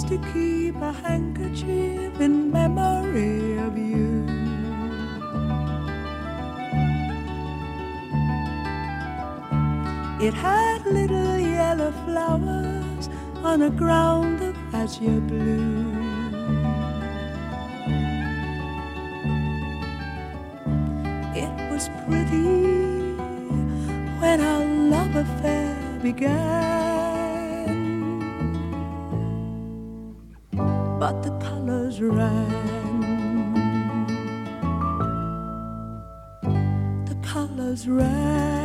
used to keep a handkerchief in memory of you. It had little yellow flowers on a ground of azure blue. It was pretty when our love affair began, but the colors ran, the colors ran.